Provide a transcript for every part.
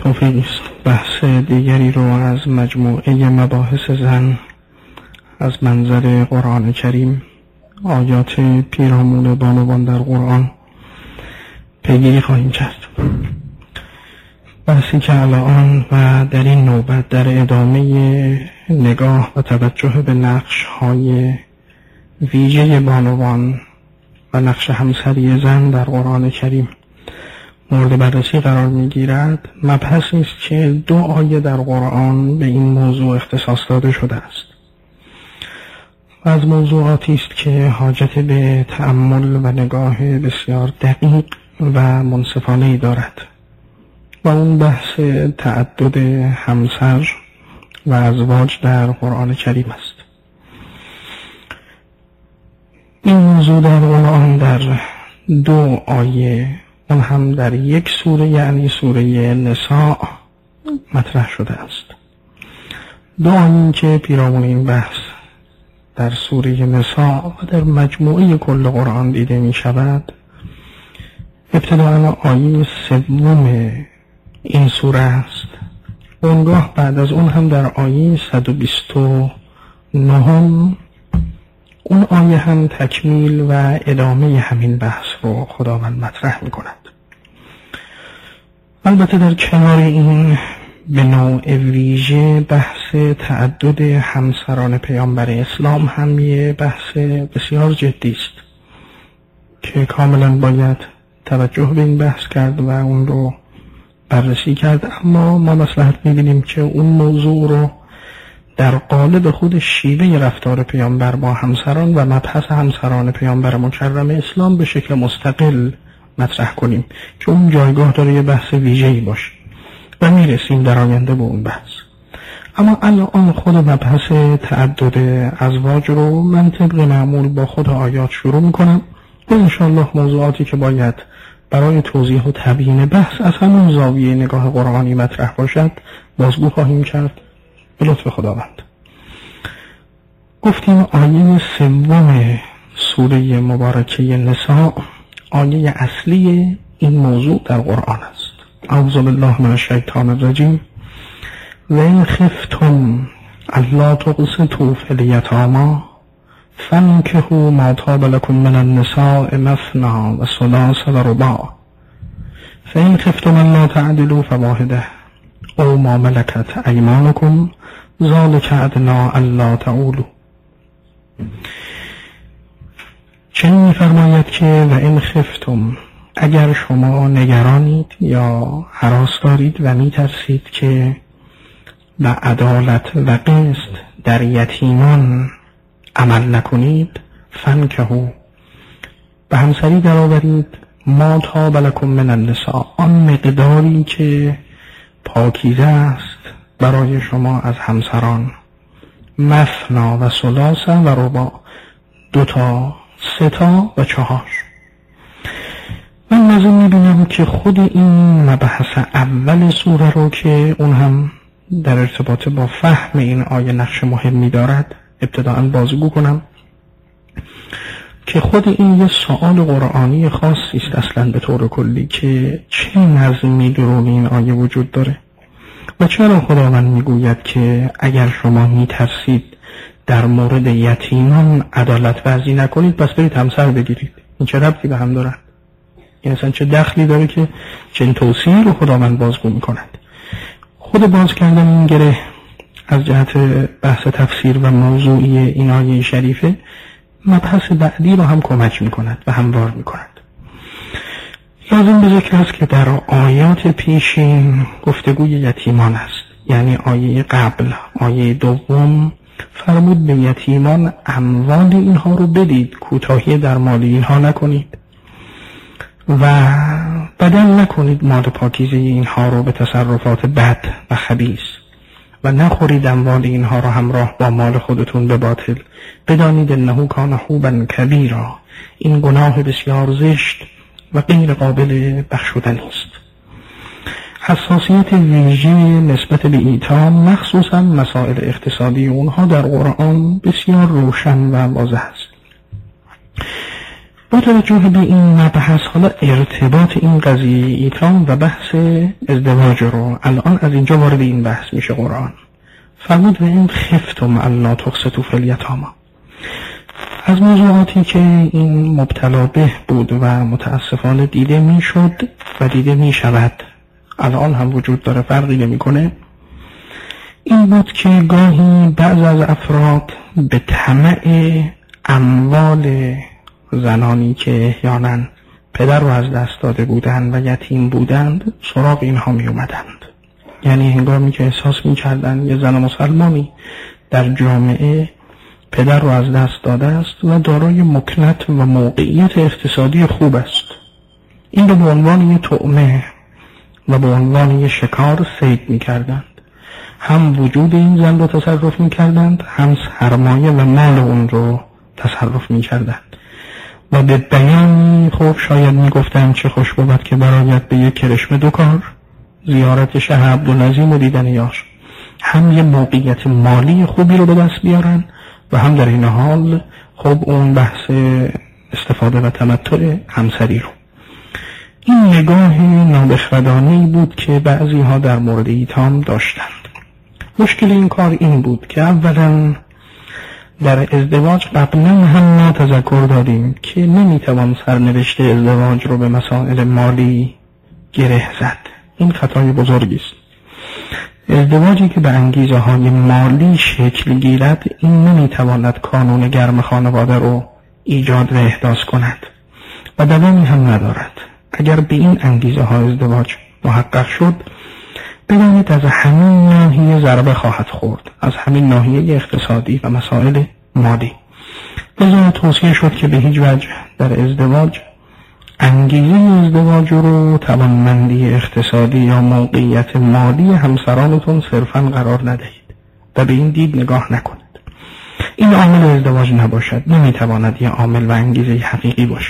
توفیق است بحث دیگری رو از مجموعه مباحث زن از منظر قرآن کریم، آیات پیرامون بانوان در قرآن پیگیری خواهیم کرد. بحثی که الان و در این نوبت در ادامه نگاه و توجه به نقش های ویژه بانوان و نقش همسری زن در قرآن کریم مورد بررسی قرار میگیرد. مبحثی است که 2 آیه در قرآن به این موضوع اختصاص داده شده است و از موضوعاتی است که حاجت به تأمل و نگاه بسیار دقیق و منصفانه‌ای دارد و اون بحث تعدد همسر و ازواج در قرآن کریم است. این موضوع در قرآن در 2 آیه، اون هم در یک سوره، یعنی سوره نساء مطرح شده است. 2 آیه که پیرامون این بحث در سوره نساء و در مجموعه کل قرآن دیده می شود. ابتداء آیه 3 این سوره است. اونگاه بعد از اون هم در آیه 129 اون آیه هم تکمیل و ادامه همین بحث رو خداوند مطرح می کند. البته در کنار این به نوع ویژه بحث تعدد همسران پیامبر اسلام هم یه بحث بسیار جدی است که کاملا باید توجه به این بحث کرد و اون رو بررسی کرد. اما ما مصلحت می‌بینیم که اون موضوع رو در قالب خود شیوه رفتار پیامبر با همسران و مبحث همسران پیامبر مکرم اسلام به شکل مستقل مطرح کنیم که اون جایگاه داره یه بحث ویژه‌ای باشه و میرسیم در آینده به اون بحث. اما الان خود مبحث تعدد ازواج رو من طبق معمول با خود آیات شروع میکنم و انشاءالله موضوعاتی که باید برای توضیح و تبیین بحث از همون زاویه نگاه قرآنی مطرح باشد بازگو خواهیم کرد به لطف خداوند. گفتیم آیه 3 سوره مبارکه نساء آیه اصلی این موضوع در قرآن است. اعوذ بالله من الشیطان الرجیم. و این خفتم الا تقسطوا فی الیتامی فانکحوا ما طاب لکم من النساء مثنی و ثلاث و رباع فإن خفتم الا تعدلوا فواحده او ما ملکت ایمانکم ذلک ادنی الا تعولوا. چنین می‌فرماید که و این خفتم، اگر شما نگرانید یا هراس دارید و می‌ترسید که به عدالت و قسط در یتیمان عمل نکنید، فانکحوا، به همسری درآورید، ما طاب لکم من النساء، آن مقداری که پاکیزه است برای شما از همسران، مثنا و ثلاث و رباع، 2 تا 3 تا و 4. من لازم میبینم که خود این مبحث اول سوره رو که اون هم در ارتباط با فهم این آیه نقش مهمی دارد ابتداءً بازگو کنم که خود این یه سوال قرآنی خاصی است اصلا به طور کلی که چه نظمی درون این آیه وجود داره و چرا خداوند میگوید که اگر شما میترسید در مورد یتیمان عدالت ورزی نکنید پس برید همسر بگیرید. این چه ربطی به هم دارد؟ این اصلا چه دخلی داره که چنین توصیه‌ای رو خداوند بازگو میکند؟ خود باز کردن این گره از جهت بحث تفسیر و موضوعی این آیه شریفه مبحث بعدی رو هم کمک میکند و هموار میکند. لازم به ذکر است که در آیات پیشین گفتگوی یتیمان است، یعنی آیه قبل، آیه 2 فرمود به یتیمان اموال اینها رو بدید، کوتاهی در مال اینها نکنید و بدل نکنید مال پاکیزه اینها رو به تصرفات بد و خبیث و نخورید اموال اینها رو همراه با مال خودتون به باطل. بدانید انه کان حوبا کبیرا، این گناه بسیار زشت و غیر قابل بخشودنی است. حساسیت ویژه نسبت به ایتام، مخصوصا مسائل اقتصادی اونها در قرآن بسیار روشن و واضح است. با توجه به این مبحث حالا ارتباط این قضیه ایتام و بحث ازدواج رو الان از اینجا وارد این بحث میشه. قرآن فرمود و این خفتم الا تقسطوا فی الیتامی. از موضوعاتی که این مبتلا به بود و متاسفانه دیده میشد و دیده میشود، الان هم وجود داره، فرقی نمیکنه، این بود که گاهی بعض از افراد به طمع اموال زنانی که احیانا پدر رو از دست داده بودند و یتیم بودند سراغ اینها می اومدند. یعنی هنگامی که احساس می کردن یه زن مسلمانی در جامعه پدر رو از دست داده است و دارای مکنت و موقعیت اقتصادی خوب است، این رو به عنوان یه طعمه و به عنوان یه شکار صید می کردند. هم وجود این زن رو تصرف می کردند، هم سرمایه و مال اون رو تصرف می کردند و به بیانی خوب شاید می گفتند چه خوش بود که برایت به یک کرشمه دو کار، زیارت شه عبدالعظیم و دیدن یار. هم یه موقعیت مالی خوبی رو به دست بیارن و هم در این حال خب اون بحث استفاده و تمتع همسری رو. این نگاه نابخردانه‌ای بود که بعضی ها در مورد ایتام داشتند. مشکل این کار این بود که اولا در ازدواج قبلا هم ما تذکر دادیم که نمیتوان سرنوشت ازدواج رو به مسائل مالی گره زد. این خطای بزرگی است. ازدواجی که به انگیزه های مالی شکل گیرد این نمیتواند کانون گرم خانواده رو ایجاد و احداث کند و دوامی هم ندارد. اگر به این انگیزه ها ازدواج محقق شد بدانید از همین ناحیه ضربه خواهد خورد، از همین ناحیه اقتصادی و مسائل مالی. لذا توصیه شد که به هیچ وجه در ازدواج انگیزه ازدواج رو توانمندی اقتصادی یا موقعیت مالی همسرانتون صرفا قرار ندهید و به این دید نگاه نکنید. این عامل ازدواج نباشد، نمیتواند یه عامل و انگیزه حقیقی باشه.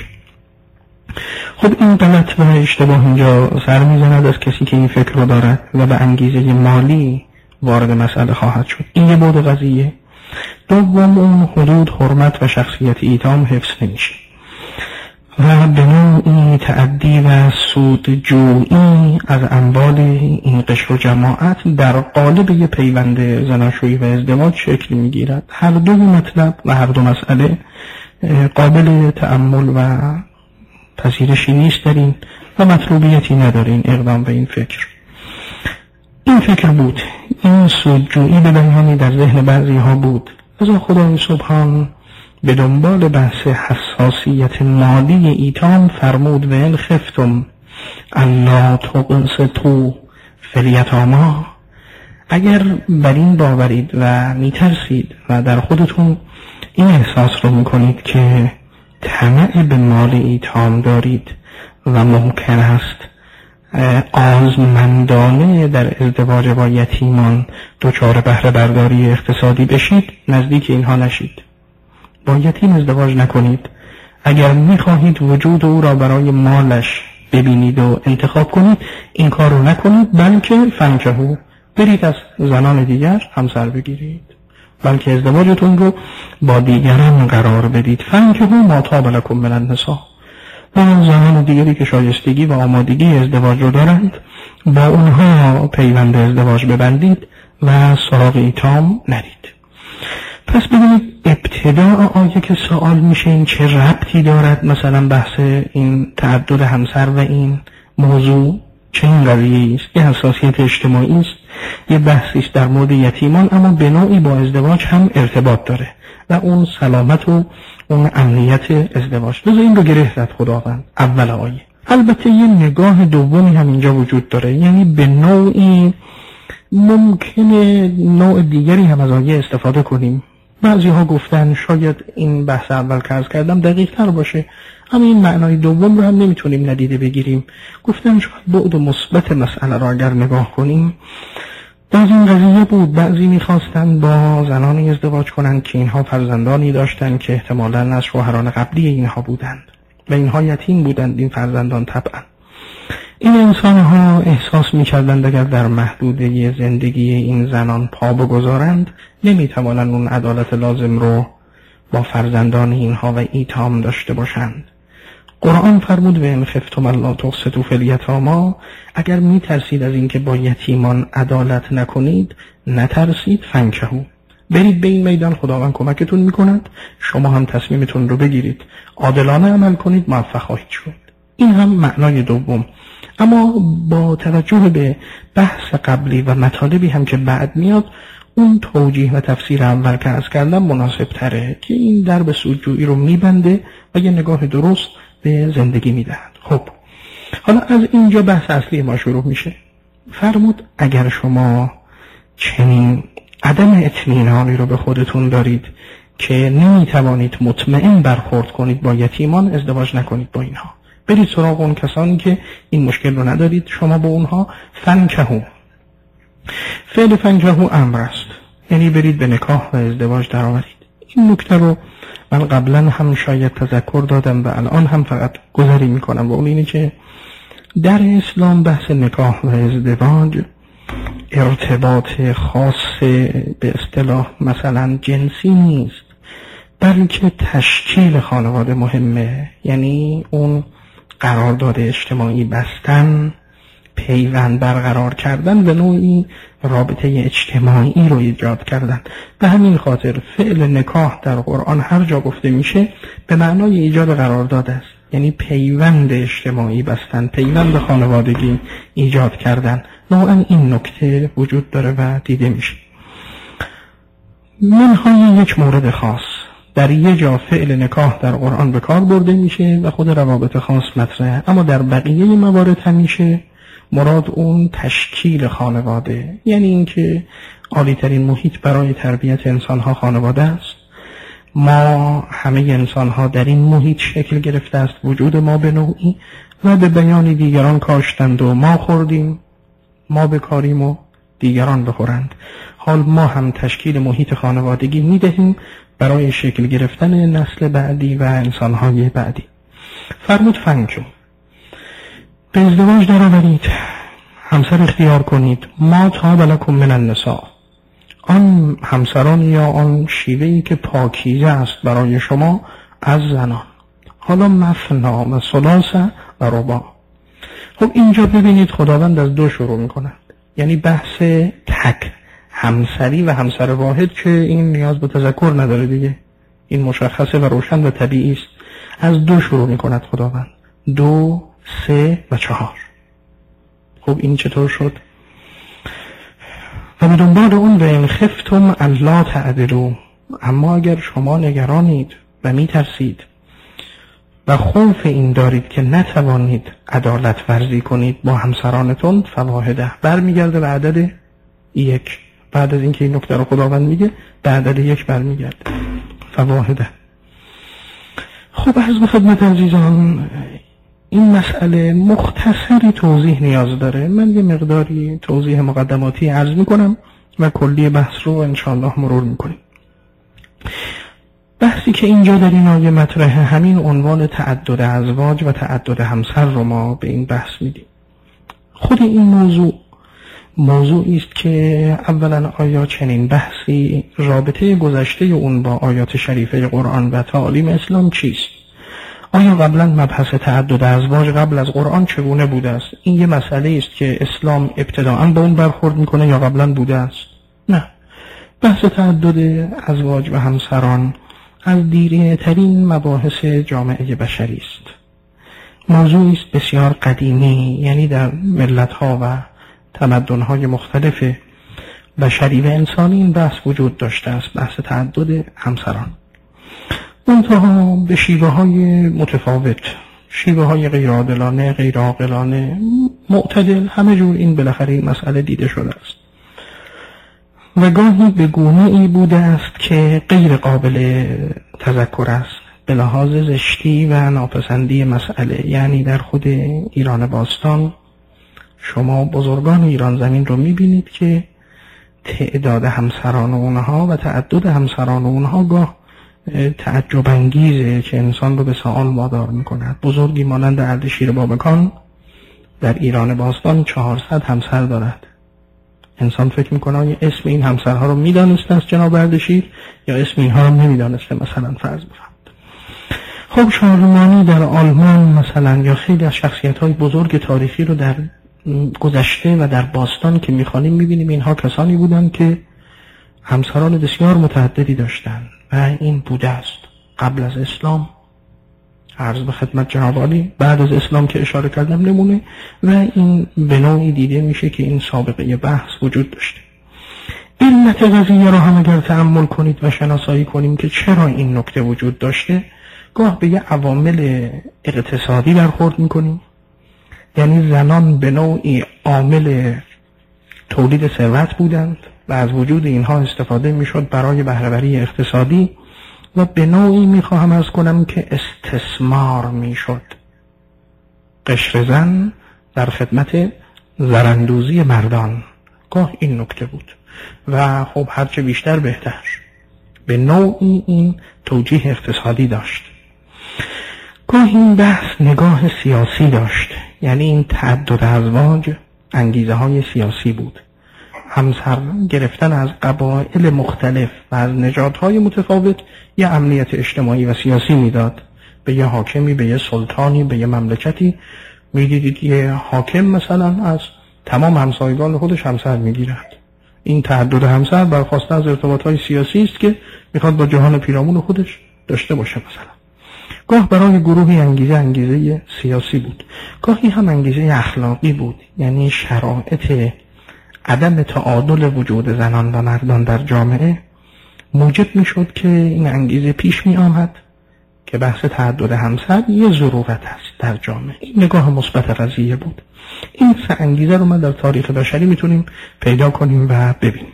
خب این غلط و اشتباه اینجا سر میزند از کسی که این فکر رو دارد و به انگیزه مالی وارد مسئله خواهد شد. این یه بود قضیه. دوم، اون حدود حرمت و شخصیت ایتام حفظ نمیشه و به نوعی تعدی و سودجویی از اموال این قشر و جماعت در قالب یه پیوند زناشویی و ازدواج شکل میگیرد. هر دو مطلب و هر دو مسئله قابل تأمل و پذیرشی نیست در این و مطلوبیتی ندارین اقدام به این فکر. این فکر بود، این سودجویی به بیانی در ذهن بعضی ها بود. از خدای سبحان به دنبال بحث حساسیت مالی ایتام فرمود و ان خفتم الا تقسطوا فی الیتامی. اگر بر این باورید و میترسید و در خودتون این احساس رو میکنید که طمع به مال ایتام دارید و ممکن است آزمندانه در ازدواج با یتیمان دچار بهره برداری اقتصادی بشید، نزدیک اینها نشید. با یتیم ازدواج نکنید. اگر میخواهید وجود او را برای مالش ببینید و انتخاب کنید، این کار رو نکنید، بلکه فنکحوا، برید از زنان دیگر همسر بگیرید، بلکه ازدواجتون رو با دیگران قرار بدید. فنکحوا ما طاب لکم من النساء، با زنان دیگری که شایستگی و آمادگی ازدواج رو دارند با اونها پیوند ازدواج ببندید و سراغ ایتام نرید. پس ببینید ابتداء آیه که سوال میشه این چه ربطی دارد مثلا بحث این تعدد همسر و این موضوع چه این قضیه است؟ یه حساسیت اجتماعی است، یه بحثی است در مورد یتیمان، اما به نوعی با ازدواج هم ارتباط داره و اون سلامت و اون امنیت ازدواج. لذا این رو گره زد خداوند اول آیه. البته یه نگاه دومی هم اینجا وجود داره، یعنی به نوعی ممکنه نوع دیگری هم از آیه استفاده کنیم. بعضی ها گفتن شاید این بحث اول که عرض کردم دقیق تر باشه، اما این معنای دوم رو هم نمیتونیم ندیده بگیریم. گفتن شاید بعد مثبت مسئله را اگر نگاه کنیم، بعضی این قضیه بود، بعضی میخواستن با زنانی ازدواج کنند که اینها فرزندانی داشتن که احتمالاً از شوهران قبلی اینها بودند و اینها یتیم بودند این فرزندان. طبعا این انسان ها احساس میکردند اگر در محدوده زندگی این زنان پا بگذارند نمیتوانند اون عدالت لازم رو با فرزندان اینها و ایتام داشته باشند قرآن فرمود و ان خفتم الا تقسطوا فی الیتامی، اگر میترسید از اینکه با یتیمان عدالت نکنید نترسید، فانکحوا، برید به این میدان، خداوند کمکتون میکند، شما هم تصمیمتون رو بگیرید، عادلانه عمل کنید، موفق خواهید شد. این هم معنای دوم. اما با توجه به بحث قبلی و مطالبی هم که بعد میاد، اون توجیه و تفسیر اول که عرض کردم مناسب تره که این درب سودجویی رو میبنده و یه نگاه درست به زندگی میدهد. خب حالا از اینجا بحث اصلی ما شروع میشه. فرمود اگر شما چنین عدم اطمینانی رو به خودتون دارید که نمیتوانید مطمئن برخورد کنید با یتیمان، ازدواج نکنید با اینها، برید سراغ اون کسانی که این مشکل رو ندارید، شما با اونها فانکحوا. فعل فانکحوا امر است، یعنی برید به نکاح و ازدواج درآورید. این نکته رو من قبلا هم شاید تذکر دادم و الان هم فقط گذری میکنم، و اون اینه که در اسلام بحث نکاح و ازدواج ارتباط خاص به اصطلاح مثلا جنسی نیست، بلکه تشکیل خانواده مهمه. یعنی اون قرارداد اجتماعی بستن، پیوند برقرار کردن، به نوعی رابطه اجتماعی رو ایجاد کردن. به همین خاطر فعل نکاح در قرآن هر جا گفته میشه به معنای ایجاد قرارداد است، یعنی پیوند اجتماعی بستن، پیوند خانوادگی ایجاد کردن. نوعا این نکته وجود داره و دیده میشه. منهای یک مورد خاص، در یه جا فعل نکاح در قرآن به کار برده میشه و خود روابط خاص مطرحه، اما در بقیه موارد همیشه مراد اون تشکیل خانواده، یعنی اینکه عالی‌ترین محیط برای تربیت انسان‌ها خانواده است. ما همه انسان‌ها در این محیط شکل گرفته است وجود ما به نوعی، و به بیان دیگران کاشتند و ما خوردیم، ما بکاریم و دیگران بخورند. حال ما هم تشکیل محیط خانوادگی میدهیم برای شکل گرفتن نسل بعدی و انسان‌های بعدی. فرمود فانکحوا، به ازدواج درآورید، همسر اختیار کنید، ما طاب لکم من النساء، آن همسران یا آن شیوهی که پاکیزه است برای شما از زنان. حالا مثنا و ثلاث و رباع. خب اینجا ببینید خداوند از دو شروع میکند، یعنی بحث تک همسری و همسر واحد که این نیاز به تذکر نداره دیگه، این مشخصه و روشن و طبیعی است. از دو شروع میکند خداوند، 2 3 و 4. خب این چطور شد؟ و به دنبال اون و ان خفتم الا تعدلوا، اما اگر شما نگرانید و میترسید و خوف این دارید که نتوانید عدالت ورزی کنید با همسرانتون، فواحده، برمیگرده به عدد 1. بعد از اینکه این نکته رو خداوند میگه به عدد 1 برمیگرده، فواحده. خب عرض خدمت عزیزان، این مسئله مختصری توضیح نیاز داره. من یه مقداری توضیح مقدماتی عرض میکنم و کلی بحث رو انشاءالله مرور میکنیم. بحثی که اینجا در این آیه مطرحه، همین عنوان تعدد ازواج و تعدد همسر رو ما به این بحث میدیم. خود این موضوعی است که اولا آیا چنین بحثی رابطه گذشته اون با آیات شریفه قرآن و تعالیم اسلام چیست؟ آیا قبلا مبحث تعدد ازواج قبل از قرآن چگونه بوده است؟ این یه مسئله است که اسلام ابتداءً با اون برخورد میکنه یا قبلا بوده است؟ نه، بحث تعدد ازواج و همسران از دیرینه ترین مباحث جامعه بشری است. موضوعی است بسیار قدیمی، یعنی در ملت‌ها و تمدن‌های مختلف بشری و انسانی این بحث وجود داشته است، بحث تعدد همسران. منتها به شیوه‌های متفاوت، شیوه‌های غیر عادلانه، غیر عاقلانه، معتدل، همه جور این بالاخره این مسئله دیده شده است و گاهی به گونه‌ای بوده است که غیر قابل تذکر است به لحاظ زشتی و ناپسندی مسئله. یعنی در خود ایران باستان شما بزرگان ایران زمین رو می‌بینید که تعداد همسران اونها و تعدد همسران اونها گاه تعجب انگیزه که انسان رو به سوال وادار می‌کند. بزرگی مانند اردشیر بابکان در ایران باستان 400 همسر دارد. انسان فکر میکنه اسم این همسرها رو میدانسته از جناب اردشیر یا اسم اینها رو نمیدانسته، مثلا فرض بفرمایید. خب شارلمانی در آلمان مثلا یا خیلی از شخصیت‌های بزرگ تاریخی رو در گذشته و در باستان که می‌خوانیم می‌بینیم اینها کسانی بودند که همسران بسیار متعددی داشتند و این بوده است قبل از اسلام، عرض به خدمت جناب عالی، بعد از اسلام که اشاره کردم نمونه، و این به نوعی دیده میشه که این سابقه بحث وجود داشته. علت قضیه رو هم اگر تأمل کنید و شناسایی کنیم که چرا این نکته وجود داشته، گاه به یه عوامل اقتصادی برخورد میکنیم، یعنی زنان به نوعی عامل تولید ثروت بودند و از وجود اینها استفاده میشد برای بهره‌وری اقتصادی، و به نوعی میخواهم از کنم که استثمار میشد. قشر زن در خدمت زراندوزی مردان، گاه این نکته بود و خب هرچه بیشتر بهتر. به نوعی این توجیه اقتصادی داشت. گاه این بحث نگاه سیاسی داشت، یعنی این تعدد ازواج انگیزه های سیاسی بود. همسر گرفتن از قبایل مختلف و از نژادهای متفاوت یه امنیت اجتماعی و سیاسی میداد به یه حاکمی، به یه سلطانی، به یه مملکتی. میدیدید یه حاکم مثلا از تمام همسایگان خودش همسر میگیرد. این تعدد همسر برخواسته از ارتباطهای سیاسی است که میخواد با جهان پیرامون خودش داشته باشه. مثلا گاه برای گروهی انگیزه سیاسی بود، گاهی هم انگیزه اخلاقی بود، یعنی شرایط عدم تعادل وجود زنان و مردان در جامعه موجب میشد که این انگیزه پیش می آمد که بحث تعدد همسر یه ضرورت است در جامعه. این نگاه مثبت قضیه بود. این سه انگیزه رو ما در تاریخ بشری میتونیم پیدا کنیم و ببینیم.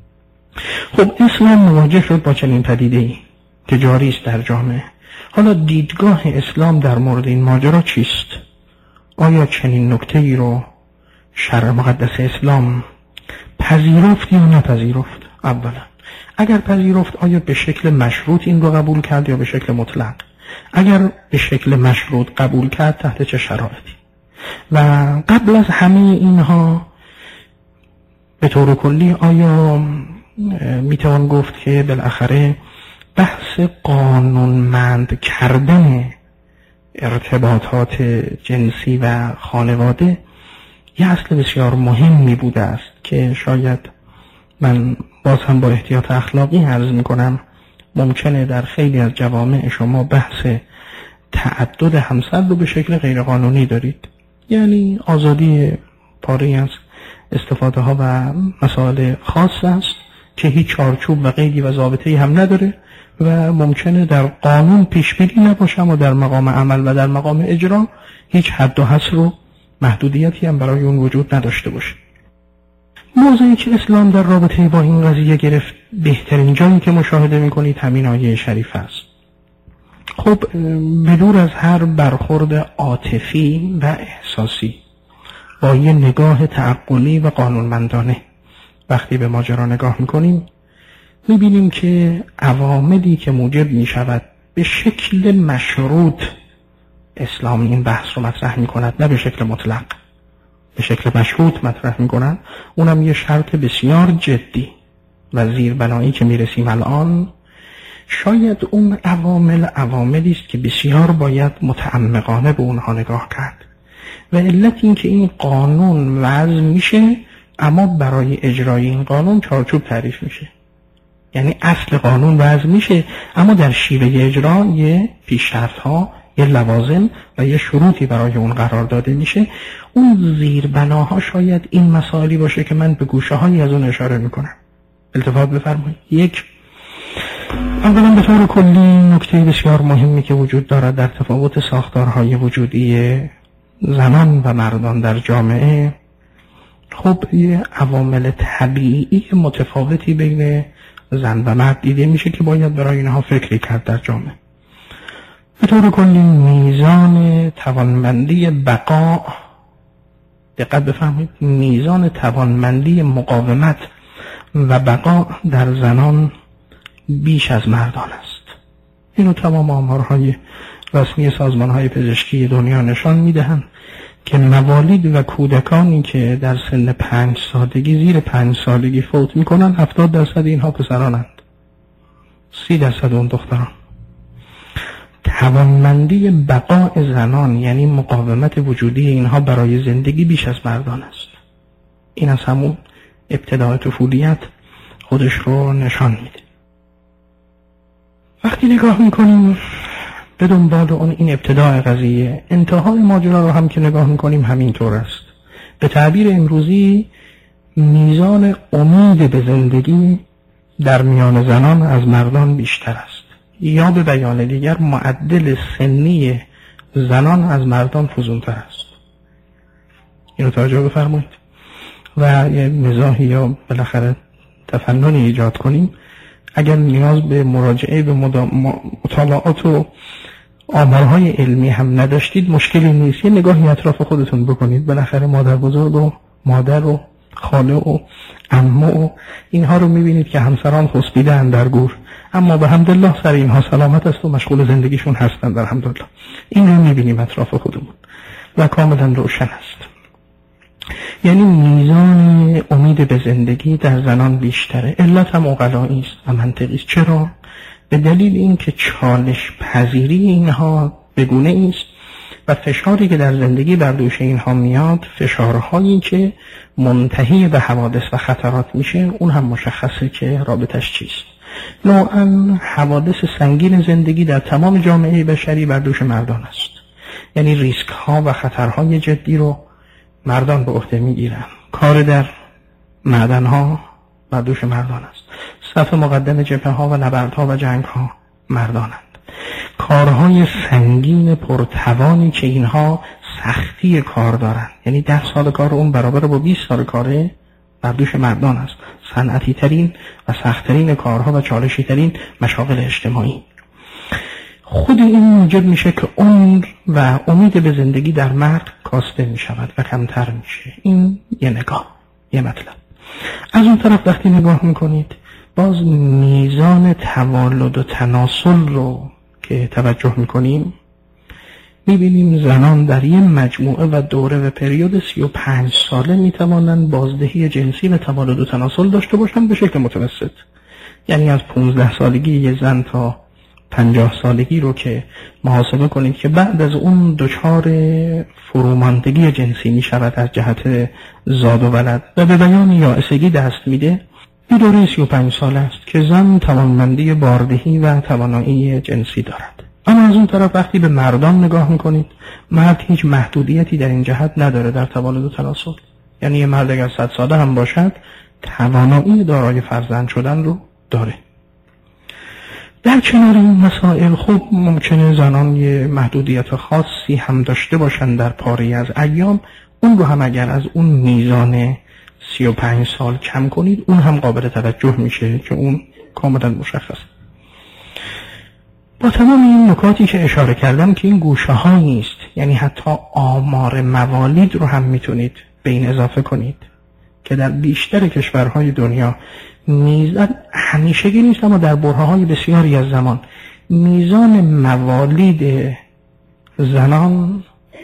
خب اسلام مواجه شد با چنین پدیده‌ای که جاری است در جامعه. حالا دیدگاه اسلام در مورد این ماجرا چیست؟ آیا چنین نکته‌ای رو شرع مقدس اسلام پذیرفت یا نپذیرفت؟ اولا اگر پذیرفت آیا به شکل مشروط این رو قبول کرد یا به شکل مطلق؟ اگر به شکل مشروط قبول کرد تحت چه شرایطی؟ و قبل از همه اینها به طور کلی آیا میتوان گفت که بالاخره بحث قانونمند کردن ارتباطات جنسی و خانواده یه اصل بسیار مهمی بوده است که شاید من باز هم با احتیاط اخلاقی عرض میکنم ممکنه در خیلی از جوامع شما بحث تعدد همسر رو به شکل غیرقانونی دارید، یعنی آزادی پاره از استفاده ها و مسائل خاص است که هیچ چارچوب و قیدی و ضابطه‌ای هم نداره و ممکنه در قانون پیش‌بینی نباشه، اما در مقام عمل و در مقام اجرا هیچ حد و حصر و محدودیتی هم برای اون وجود نداشته باشه. موضوعی که اسلام در رابطه با این قضیه گرفت، بهترین جایی که مشاهده میکنید همین آیه شریف است. خب بدور از هر برخورد عاطفی و احساسی با یه نگاه تعقلی و قانونمندانه وقتی به ماجرا نگاه میکنیم میبینیم که عواملی که موجب میشود به شکل مشروط اسلام این بحث رو مطرح میکند، نه به شکل مطلق، به شکل مشروط مطرح میکنند. اونم یه شرط بسیار جدی و زیربنایی که میرسیم الان، شاید اون عواملی است که بسیار باید متعمقانه به اونها نگاه کرد و علت این که این قانون وضع میشه اما برای اجرای این قانون چارچوب تعریف میشه، یعنی اصل قانون وضع میشه اما در شیوه اجرا یه پیش‌شرط ها، یه لوازم و یه شروطی برای اون قرار داده میشه. اون زیربناها شاید این مسائلی باشه که من به گوشه هایی از اون اشاره میکنم. التفات بفرمایید. یک، اولا به طور کلی نکته بسیار مهمی که وجود دارد در تفاوت ساختارهای وجودی زنان و مردان در جامعه، خب یه عوامل طبیعی متفاوتی بین زن و مرد دیده میشه که باید برای اینها فکری کرد در جامعه. به طور کلی میزان توانمندی بقا، دقت بفرمایید، میزان توانمندی مقاومت و بقا در زنان بیش از مردان است. اینو تمام آمارهای رسمی سازمانهای پزشکی دنیا نشان میدهند که موالید و کودکانی که در سن 5 سالگی زیر 5 سالگی فوت میکنن 70% اینها پسرانند، 30% اون دختران. توانمندی بقاء زنان یعنی مقاومت وجودی اینها برای زندگی بیش از مردان است. این از همون ابتدای طفولیت خودش رو نشان میده. وقتی نگاه میکنیم به دنبال اون این ابتدای قضیه، انتهای ماجرا رو هم که نگاه میکنیم همینطور است. به تعبیر امروزی میزان امید به زندگی در میان زنان از مردان بیشتر است، یا به بیان دیگر معدل سنی زنان از مردان فزونتر است. اینو توجه بفرمایید. و یه مزاحی یا بالاخره تفننی ایجاد کنیم، اگر نیاز به مراجعه به مطالعات و آمارهای علمی هم نداشتید مشکلی نیست، یه نگاهی اطراف خودتون بکنید. بالاخره مادر بزرگ و مادر و خاله و عمه و اینها رو میبینید که همسران خسبیده‌اند در گور، اما به حمدالله سر اینها سلامت است و مشغول زندگیشون هستند در حمدالله. این رو میبینیم اطراف خودمون و کاملا روشن است. یعنی میزان امید به زندگی در زنان بیشتره. علت هم عقلایی است و منطقی است. چرا؟ به دلیل اینکه چالش پذیری اینها به گونه است و فشاری که در زندگی بر دوش اینها میاد، فشارهایی که منتهی به حوادث و خطرات میشه، اون هم مشخصه که رابطش چیست. نوعاً حوادث سنگین زندگی در تمام جامعه بشری بر دوش مردان است. یعنی ریسک ها و خطرهای جدی رو مردان به عهده میگیرن. کار در معدن ها بر دوش مردان است. صف مقدم جبهه ها و نبردها و جنگ ها مردانند. کارهای سنگین پرتوانی که اینها سختی کار دارند، یعنی 10 سال کار اون برابر با 20 سال کاره، بر دوش مردان است. صنعتی ترین و سخت‌ترین کارها و چالشی ترین مشاغل اجتماعی. خود این موجب میشه که عمر و امید به زندگی در مرد کاسته میشود و کمتر میشه. این یه نگاه، یه مطلب. از اون طرف وقتی نگاه میکنید باز میزان توالد و تناسل رو که توجه میکنیم، میبینیم زنان در یه مجموعه و دوره و پریود 35 ساله میتوانند بازدهی جنسی و توالد و تناسل داشته باشند به شکل متوسط. یعنی از 15 سالگی یه زن تا 50 سالگی رو که محاسبه کنید که بعد از اون دچار فروماندگی جنسی می شود از جهت زاد و ولد و به بیان یائسگی دست میده، این دوره 35 سال است که زن توانمندی باردهی و توانایی جنسی دارد. اما از اون طرف وقتی به مردان نگاه میکنید، مرد هیچ محدودیتی در این جهت نداره در توالد و تناسل. یعنی یه مرد اگر 100 ساله هم باشد توانایی دارای فرزند شدن رو داره. در کنار این مسائل خب ممکنه زنان یه محدودیت خاصی هم داشته باشن در پاری از ایام، اون رو هم اگر از اون میزان 35 سال کم کنید اون هم قابل توجه میشه که اون کاملا مشخص. با تمام این نکاتی که اشاره کردم که این گوشه هایی است، یعنی حتی آمار موالید رو هم میتونید به این اضافه کنید که در بیشتر کشورهای دنیا میزان همیشگی نیست اما در برهه‌های بسیاری از زمان میزان موالید زنان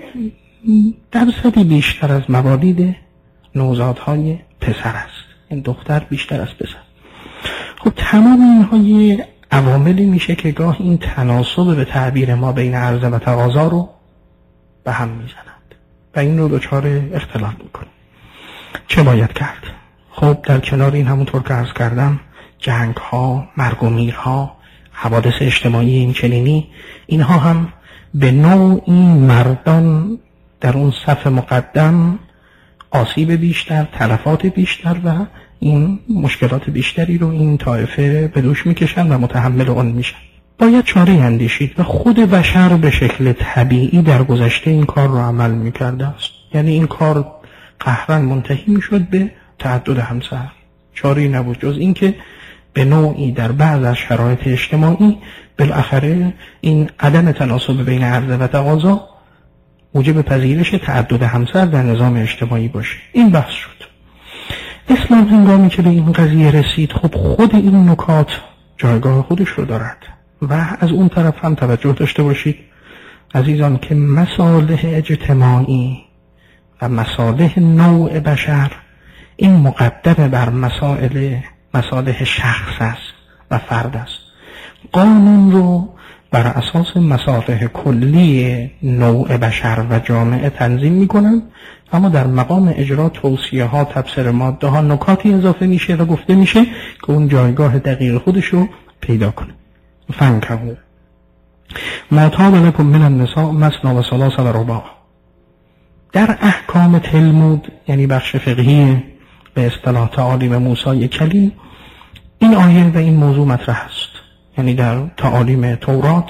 درصدی بیشتر از موالید نوزادهای پسر است. این دختر بیشتر از پسر. خب تمام اینها یه عواملی میشه که گاه این تناسب به تعبیر ما بین عرضه و تقاضا رو به هم میزنند و این رو دچار اختلال میکنه. چه باید کرد؟ خب در کنار این همونطور که عرض کردم جنگ ها، مرگ و میرها، حوادث اجتماعی این چنینی، اینها هم به نوعی مردان در اون صف مقدم آسیب بیشتر، تلفات بیشتر و این مشکلات بیشتری رو این طایفه به دوش میکشن و متحمل اون میشن. باید چاره اندیشید و خود بشر به شکل طبیعی در گذشته این کار رو عمل میکرده است. یعنی این کار قهرا منتهی میشد به تعدد همسر. چاره‌ای نبود جز این که به نوعی در بعض از شرایط اجتماعی بالاخره این عدم تناسب بین عرضه و تقاضا موجب پذیرش تعدد همسر در نظام اجتماعی باشه. این بحث شد. اسلام هنگامی که به این قضیه رسید خب خود این نکات جایگاه خودش رو دارد و از اون طرف هم توجه داشته باشید عزیزان که مصالح اجتماعی و مصالح نوع بشر این مقدم بر مصالح شخص است و فرد است. قانون رو بر اساس مصالح کلی نوع بشر و جامعه تنظیم میکنن، اما در مقام اجرا توصیه ها، تبصره ماده ها، نکاتی اضافه میشه و گفته میشه که اون جایگاه دقیق خودش رو پیدا کنه. فانکحوا ما طاب لکم من النساء مثنی و ثلاث و رباع. در احکام تلمود، یعنی بخش فقهی به اصطلاح تعالیم موسی کلیم، این آیه و این موضوع مطرح است. یعنی در تعالیم تورات،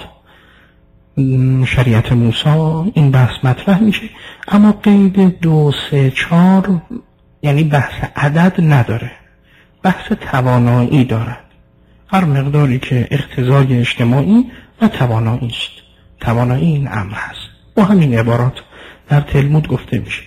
شریعت موسی، این بحث مطرح میشه، اما قید 2 3 4 یعنی بحث عدد نداره، بحث توانایی دارد. هر مقداری که اقتضای اجتماعی و توانایی است، توانایی این امر هست. با همین عبارات در تلمود گفته میشه.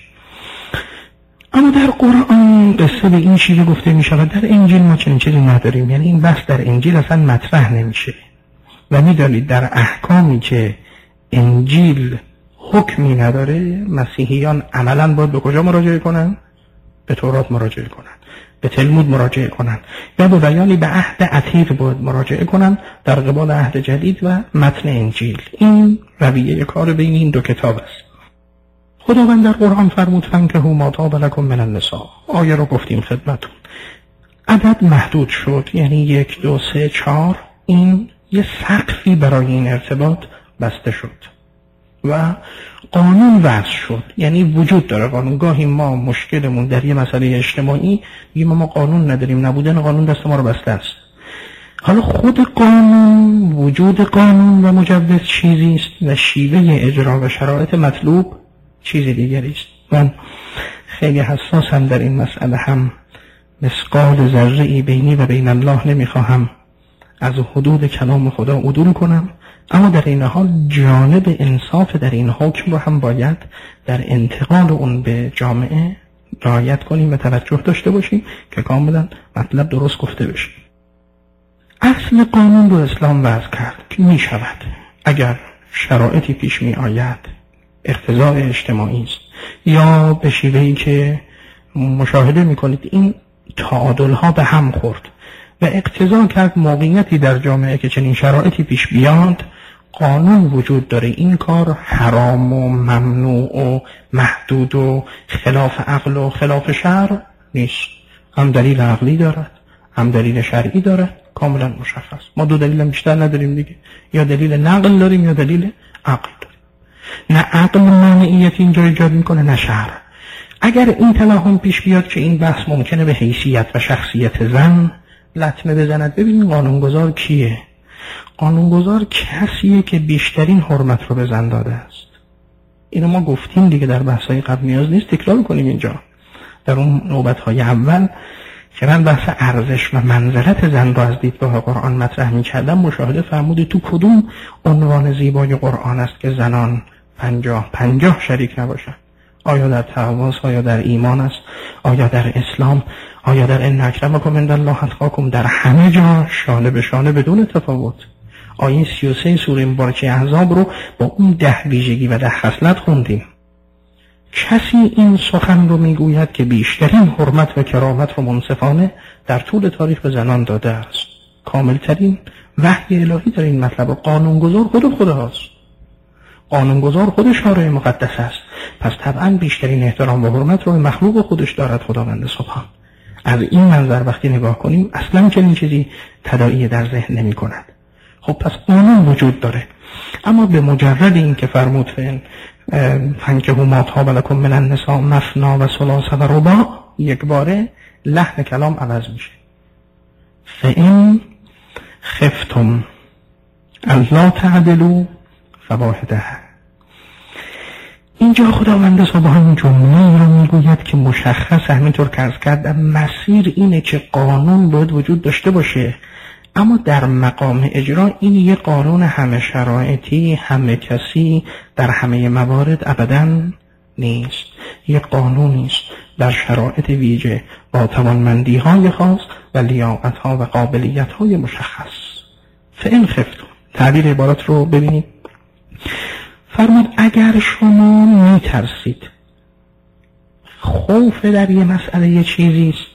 اما در قرآن قصه به این شیوه گفته می شود. در انجیل ما چنین چیزی نداریم، یعنی این بحث در انجیل اصلا مطرح نمیشه. و میدانید در احکامی که انجیل حکمی نداره، مسیحیان عملا باید به کجا مراجعه کنن؟ به تورات مراجعه کنن، به تلمود مراجعه کنن، یا به بیانی به عهد عتیق باید مراجعه کنن در قبال عهد جدید و متن انجیل. این رویه کار بین این دو کتاب است. خداوند در قرآن فرمود فانکحوا ما طاب لکم من النساء. آیه رو گفتیم خدمتون. عدد محدود شد، یعنی 1 2 3 4. این یه سقفی برای این ارتباط بسته شد و قانون وضع شد. یعنی وجود داره قانون. گاهی ما مشکلمون در یه مسئله اجتماعی میگیم ما قانون نداریم، نبودن قانون دست ما رو بسته است. حالا خود قانون، وجود قانون و مجوز چیزی است و شیوه اجرا و شرایط مطلوب چیزی دیگری است. من خیلی حساسم در این مسئله، هم مثقال ذره‌ای بینی و بین الله نمیخواهم از حدود کلام خدا عدول کنم، اما در این حال جانب انصاف در این حکم رو هم باید در انتقال اون به جامعه رعایت کنیم و توجه داشته باشیم که کاملا مطلب درست گفته بشه. اصل قانون رو اسلام وضع کرد که می شود اگر شرایطی پیش می آید، اقتضای اجتماعی است یا به شیوهی که مشاهده می کنید این تعادل ها به هم خورد و اقتضا کرد موقعیتی در جامعه که چنین شرایطی پیش بیاد، قانون وجود داره، این کار حرام و ممنوع و محدود و خلاف عقل و خلاف شرع نیست. هم دلیل عقلی دارد، هم دلیل شرعی دارد، کاملا مشخص. ما دو دلیل بیشتر نداریم دیگه، یا دلیل نقل داریم یا دلیل عقل داریم. نه عقل مانعیت اینجا ایجاد میکنه نه شرع. اگر این توهم پیش بیاد که این بحث ممکنه به حیثیت و شخصیت زن لطمه بزند، ببینید قانونگذار کیه؟ قانونگذار کسیه که بیشترین حرمت رو به زن داده است. اینو ما گفتیم دیگه در بحث‌های قبل، نیاز نیست تکرار کنیم اینجا. در اون نوبت‌های اول که من بحث ارزش و منزلت زن رو از دیدگاه قرآن مطرح می‌کردم، مشاهده فرمودید تو کدوم عنوان زیبای قرآن است که زنان 50 شریک نباشند؟ آیا در تواضع، آیا در ایمان است، آیا در اسلام، آیا در ان اکرمکم عند الله اتقاکم؟ در همه جا شانه به شانه بدون تفاوت. آیه 33 سوره مبارکه احزاب رو با اون 10 ویژگی و 10 خصلت خوندیم. کسی این سخن رو میگوید که بیشترین حرمت و کرامت رو منصفانه در طول تاریخ به زنان داده است. کاملترین وحی الهی در این مطلب. قانونگذار خود خداست، قانونگذار خود شارع مقدس است، پس طبعا بیشترین احترام و حرمت رو به مخلوق خودش دارد خداوند سبحان. از این منظر وقتی نگاه کنیم اصلا چنین چیزی تداعی در ذهن نمی کند. خب پس قانون وجود داره، اما به مجرد این که فرمود فانکحوا ما طاب لکم من النساء مثنی و ثلاث و رباع، یک باره لحن کلام عوض میشه. فإن خفتم الا تعدلوا فواحده. اینجا خداوند سبحان جمله رو میگوید که مشخص، همینطور که عرض کردم مسیر اینه که قانون باید وجود داشته باشه، اما در مقام اجرا این یه قانون همه شرایطی، همه کسی در همه موارد ابداً نیست. یه قانونی است در شرایط ویژه با توانمندی های خاص و لیاقت ها و قابلیت های مشخص. فإن خفتم، تعبیر عبارت رو ببینید. فرمود اگر شما میترسید، خوف در یه مسئله یه چیزی است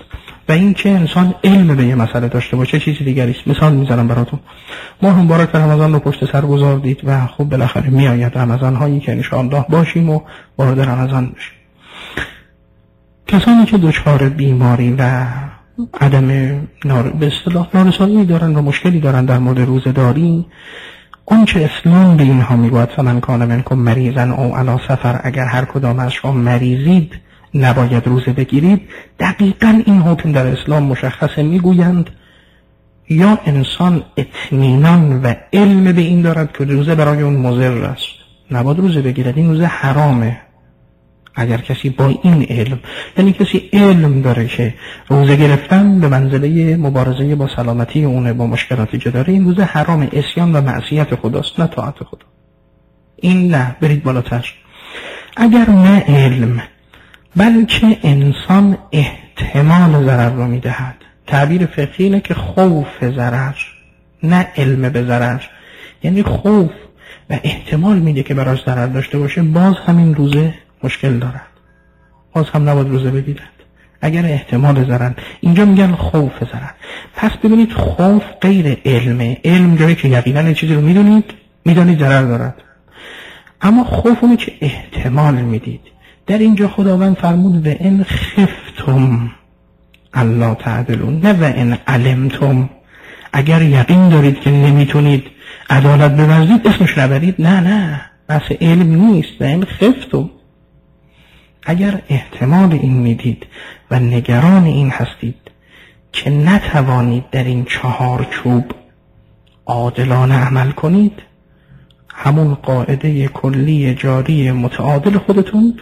و این که انسان علم به یه مسئله داشته باشه چیزی دیگری است. مثال میزنم براتون. ما هم مبارک رمضان رو پشت سر گذاردید و خب بالاخره میآید رمضان هایی که ان شاء الله باشیم و وارد رمضان بشیم. کسانی که دچار بیماری و عدم به اصطلاح نارسایی دارن و مشکلی دارن در مورد روزه‌داری، اون چه اسلام به اینها میگوید فمن کان منکم مریضا او علی سفر، اگر هر کدام از شما مریضید نباید روزه بگیرید، دقیقاً این حکم در اسلام مشخصه. میگویند یا انسان اطمینان و علم به این دارد که روزه برای اون مضر است، نباید روزه بگیرد، این روزه حرامه. اگر کسی با این علم، یعنی کسی علم داره که روزه گرفتن به منزله مبارزه با سلامتی اونه، با مشکلاتی که داره، این روزه حرام، عصیان و معصیت خداست نه طاعت خدا. این نه، برید بالاتر. اگر نه علم بلکه انسان احتمال ضرر رو میدهد، تعبیر فقهی اینه که خوف ضرر نه علم به ضرر، یعنی خوف و احتمال میده که براش ضرر داشته باشه، باز همین روزه مشکل دارد، باز هم نباید روزه بگیرد اگر احتمال ضرر. اینجا میگن خوف ضرر. پس ببینید خوف غیر علمه. علم جایی که یقینا چیزی رو میدونید ضرر دارد، اما خوف اونی که احتمال میدید. در اینجا خداوند فرمود و ان خفتم الا تعدلون، نه و ان علمتم، اگر یقین دارید که نمیتونید عدالت بورزید اسمش نبرید. نه بحث علم نیست. و ان خفتم، اگر احتمال این میدید و نگران این هستید که نتوانید در این چهارچوب عادلانه عمل کنید، همون قاعده کلی جاری متعادل خودتون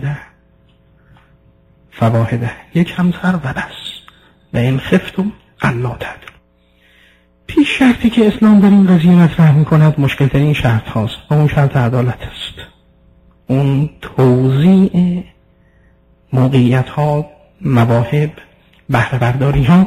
فواهده یک همسر و بس. و این خفتم الا تعدلون. پیش شرطی که اسلام در این قضیه مطرح میکند مشکلترین شرط هاست و اون شرط عدالت است. اون توزیع موقعیت ها، مواهب، بهره برداری ها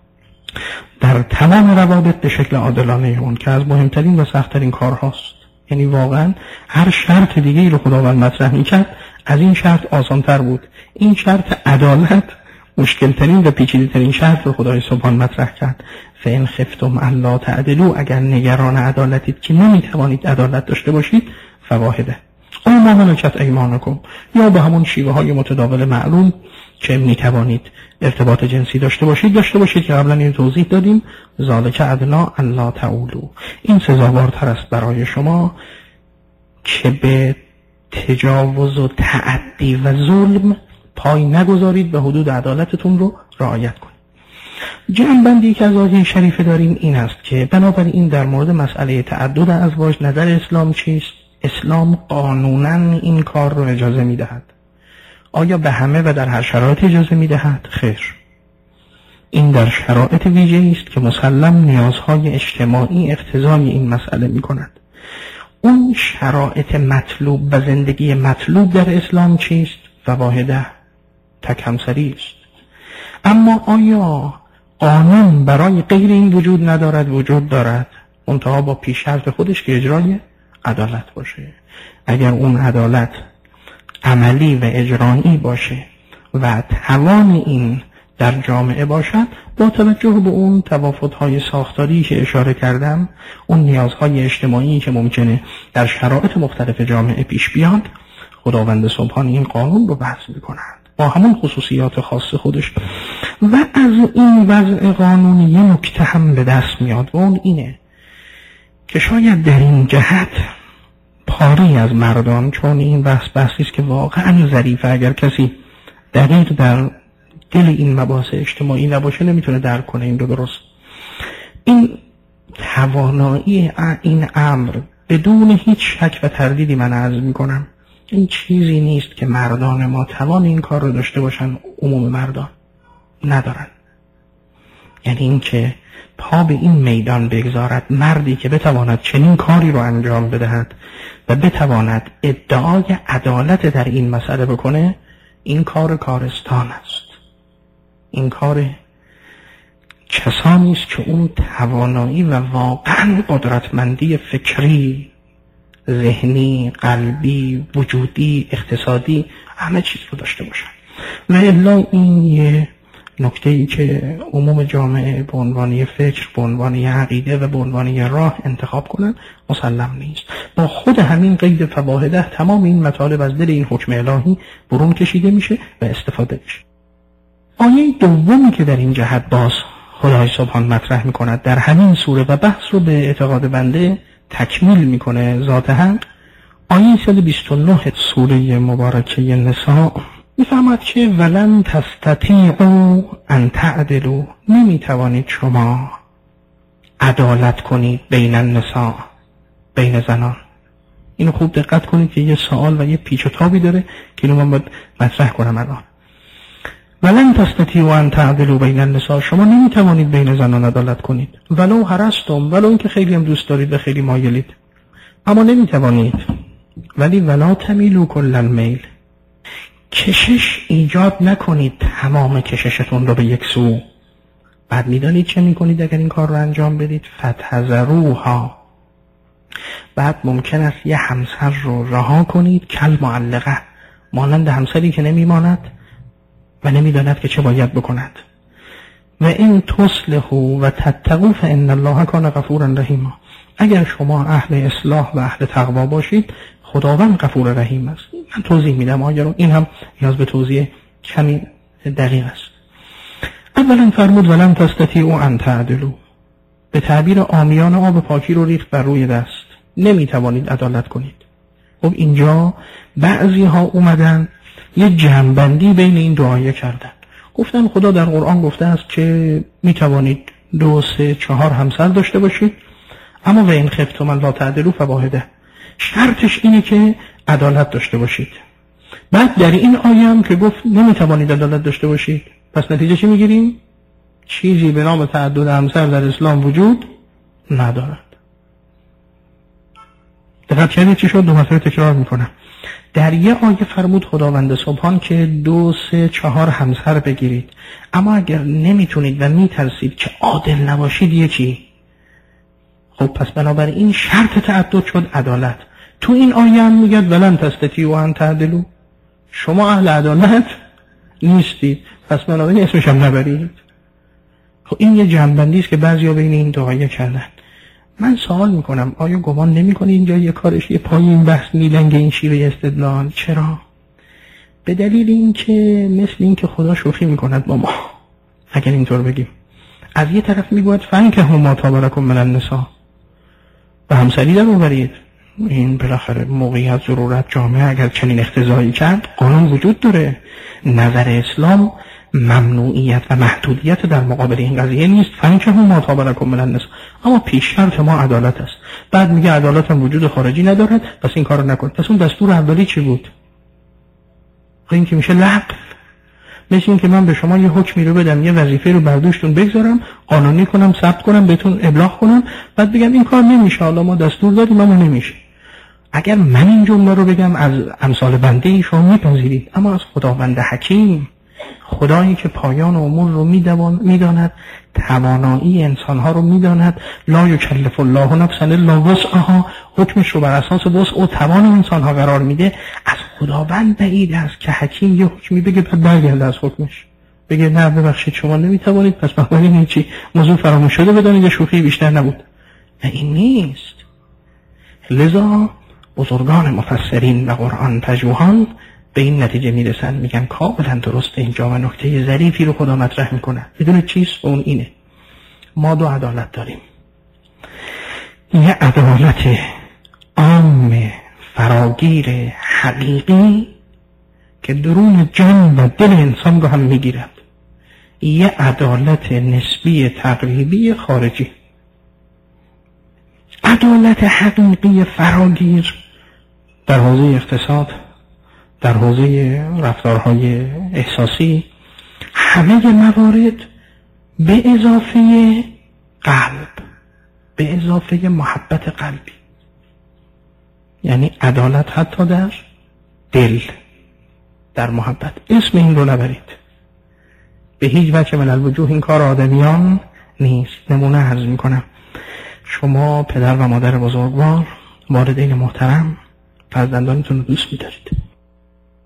در تمام روابط به شکل عادلانه اون که از مهمترین و سختترین کار هاست. یعنی واقعا هر شرط دیگه ای رو خداوند مطرح میکرد از این شرط آسانتر بود. این شرط عدالت مشکلترین و پیچیده‌ترین شرط رو خدای سبحان مطرح کرد. فإن خفتم الا تعدلوا، اگر نگران عدالتید که نمیتوانید عدالت داشته باشید، فواهده او ما ملکت ایمانکم، یا به همون شیوه های متداول معلوم که میتوانید ارتباط جنسی داشته باشید که قبلا این توضیح دادیم. ذالک ادنا الا تعولوا، این سزاوارتر است برای شما که به تجاوز و تعدی و ظلم پای نگذارید، به حدود عدالتتون رو رعایت کنید. جنبندی که از آیه شریفه داریم این است که بنابراین در مورد مسئله تعدد ازواج نظر اسلام چیست؟ اسلام قانونا این کار رو اجازه میدهد. آیا به همه و در هر شرایط اجازه میدهد؟ خیر. این در شرایط ویژه‌ای است که مسلم نیازهای اجتماعی اقتضای این مسئله میکند. اون شرایط مطلوب و زندگی مطلوب در اسلام چیست؟ فواهده، تک همسری است. اما آیا قانون برای غیر این وجود ندارد؟ وجود دارد، منتها با پیش شرط خودش که اجرای عدالت باشه. اگر اون عدالت عملی و اجرایی باشه و توان این در جامعه باشد، با توجه به اون توافدهای ساختاری که اشاره کردم، اون نیازهای اجتماعی که ممکنه در شرایط مختلف جامعه پیش بیاد، خداوند سبحان این قانون رو وضع می‌کند با همون خصوصیات خاص خودش. و از این وضع قانونی یه نکته هم به دست میاد و اون اینه که شاید در این جهت پاری از مردان، چون این بحثی است که واقعا ظریفه، اگر کسی دقیق در دل این مباحث اجتماعی نباشه نمیتونه درک کنه این رو درست. این توانایی این امر بدون هیچ شک و تردیدی من عرض میکنم این چیزی نیست که مردان ما توان این کار رو داشته باشن. عموم مردان ندارن. یعنی این که پا به این میدان بگذارد مردی که بتواند چنین کاری رو انجام بدهد و بتواند ادعای عدالت در این مسئله بکنه، این کار کارستان است. این کار کسانی است که اون توانایی و واقعا قدرتمندی فکری، ذهنی، قلبی، وجودی، اقتصادی، همه چیز رو داشته باشن. و الا این یه نکته ای که عموم جامعه به عنوان فکر، به عنوان عقیده و به عنوان راه انتخاب کنن مسلم نیست. با خود همین قید فواحده تمام این مطالب از دل این حکم الهی برون کشیده میشه و استفاده میشه. آیه دومی که در این جهت باز خدای سبحان مطرح میکند در همین سوره و بحث رو به اعتقاد بنده تکمیل میکنه ذات حق، آیه 129 سوره مبارکه نساء میفهمد که ولن تستطیعوا ان تعدلوا، نمیتوانید شما عدالت کنید بین النساء، بین زنان. اینو خوب دقت کنید که یه سوال و یه پیچ و تابی داره که اینو من باید مطرح کنم الان. ولن تستطیعوا ان تعدلوا بین النساء، شما نمیتوانید بین زنان عدالت کنید، ولو حرصتم، ولو اینکه خیلی هم دوست دارید و خیلی مایلید، اما نمیتوانید. ولی ولا تمیلوا کل المیل، کشش ایجاد نکنید تمام کششتون رو به یک سو. بعد میدانید چه میکنید اگر این کار رو انجام بدید؟ فتحذروها، بعد ممکن است یه همسر رو رها کنید کل معلقه، مانند همسری که نمیماند و نمیداند که چه باید بکند. و این تصلحوا و تتقوا فان الله کان غفورا رحیما، اگر شما اهل اصلاح و اهل تقوا باشید خداوند غفور رحیم است. من توضیح میدم آیه رو، این هم نیاز به توضیح کمی دقیق است. اولا فرمود ولن تستطیعوا ان تعدلوا، به تعبیر عامیان آب پاکی رو ریخت بر روی دست، نمیتوانید عدالت کنید. خب اینجا بعضی ها اومدن یه جمع‌بندی بین این دو آیه کردن، گفتن خدا در قرآن گفته است که میتوانید 2 3 4 همسر داشته باشید، اما و این خفتم الا تعدلوا فواحده، شرطش اینه که عدالت داشته باشید. بعد در این آیه هم که گفت نمیتوانید عدالت داشته باشید، پس نتیجه چی میگیریم؟ چیزی به نام تعدد همسر در اسلام وجود ندارد. دقت کردید چی شد؟ 2 مرتبه تکرار میکنم. در یه آیه فرمود خداوند سبحان که 2 3 4 همسر بگیرید، اما اگر نمیتونید و میترسید که عادل نباشید یکی، خب پس بنابراین شرط تعدد شد عدالت. تو این آیه هم میگه ولن تستطیعوا ان تعدلوا، شما اهل عدالت نیستید، پس بنابراین اسمش هم نبرید. خب این یه جنبندی است که بعضیا بین این دو آیه کردن. من سوال میکنم آیا گمان نمیکنید اینجا یه کارش یه پای این بحث میلنگه این شیوه استدلال؟ چرا؟ به دلیل اینکه مثل اینکه خدا شوخی میکند با ما. اگر اینطور بگیم از یه طرف میگوید فانکحوا ما طاب لکم من النساء، و همسری در اوبرید، این بالاخره موقعیت ضرورت جامعه اگر چنین اختزایی کرد قانون وجود داره. نظر اسلام ممنوعیت و محدودیت در مقابل این قضیه نیست. فانکحوا ما طاب لکم من النساء، اما پیش شرط ما عدالت است. بعد میگه عدالت هم وجود خارجی ندارد، پس این کارو نکن. پس اون دستور اولی چی بود؟ این که میشه لغو. مثل این که من به شما یه حکمی رو بدم، یه وظیفه رو بر دوشتون بگذارم، قانونی کنم، ثبت کنم، بهتون ابلاغ کنم، بعد بگم این کار نمیشه، حالا ما دستور دادیم اما نمیشه. اگر من این جمله رو بگم از امثال بنده شما میپذیرید، اما از خداوند حکیم، خدایی که پایان امور رو میداند، توانایی انسانها رو میداند، لا یکلف الله نفسا الا وسعها، حکمش رو بر اساس وسع و توان انسانها قرار میده. از خداوند بعید است که حکیم یه حکمی بگه بعد برگرده از حکمش، بگه نه ببخشید شما نمیتوانید، پس بنابراین هیچی، موضوع فراموش شده، بدانید یه شوخی بیشتر نبود. نه این نیست. لذا بزرگان مفسرین و قرآن پژوهان به این نتیجه میرسن، میگن کاملا درسته اینجا و نکته ظریفی رو خدا مطرح میکنه. بدون چیز اون اینه، ما 2 عدالت داریم. یه عدالت عام فراگیر حقیقی که درون جان و دل انسان رو هم میگیرد، یه عدالت نسبی تقریبی خارجی. عدالت حقیقی فراگیر در حوزه اقتصاد، در حوزه رفتارهای احساسی، همه موارد به اضافه قلب، به اضافه محبت قلبی، یعنی عدالت حتی در دل، در محبت. اسم این رو نبرید، به هیچ وجه من الوجوه این کار آدمیان نیست. نمونه عرض میکنم، شما پدر و مادر بزرگوار، والدین محترم، فرزندانتون رو دوست می‌دارید.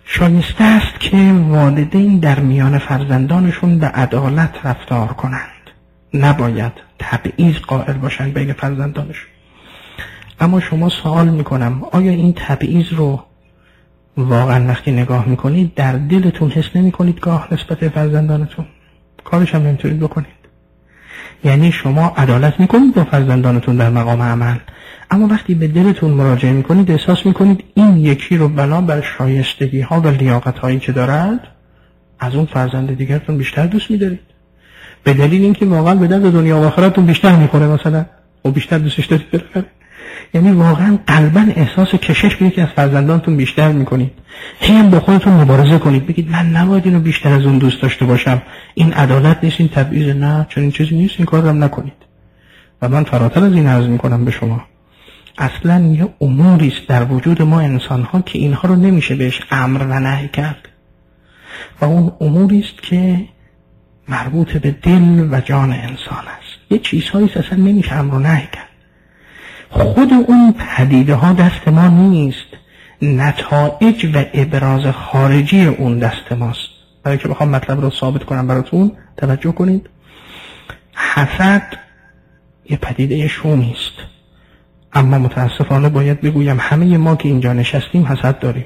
شایسته است که والدین در میان فرزندانشون به عدالت رفتار کنند، نباید تبعیض قائل باشند بین فرزندانشون. اما شما سوال میکنم آیا این تبعیض رو واقعا وقتی نگاه میکنید در دلتون حس نمیکنید گاه نسبت به فرزندانتون؟ کارش هم نمیتونید بکنید. یعنی شما عدالت میکنید با فرزندانتون در مقام عمل، اما وقتی به دلتون مراجعه میکنید احساس میکنید این یکی رو بنابر شایستگی ها و لیاقت هایی که دارد از اون فرزند دیگرتون بیشتر دوست میدارید، به دلیل اینکه واقعا به درد دنیا و آخرتون بیشتر میخوره مثلا و بیشتر دوستش دارید بالاخره. یعنی واقعا قلبا احساس کشش به یکی از فرزندانتون بیشتر میکنید. هم با خودتون مبارزه کنید، بگید من نباید اینو بیشتر از اون دوست داشته باشم، این عدالت نیست، این تبعیض، نه چنین چیزی نیست، این کار رو هم نکنید. و من فراتر از این عرض میکنم به شما، اصلا یه اموری است در وجود ما انسان ها که اینها رو نمیشه بهش امر و نهی کرد و اون اموری است که مربوط به دل و جان انسان است. یه چیزهایی اصلا نمیشه امر و نهی کرد. خود اون پدیده ها دست ما نیست، نتایج و ابراز خارجی اون دست ماست. برای که بخوام مطلب رو ثابت کنم براتون توجه کنید. حسد یه پدیده شومی است، اما متاسفانه باید بگویم همه ما که اینجا نشستیم حسد داریم.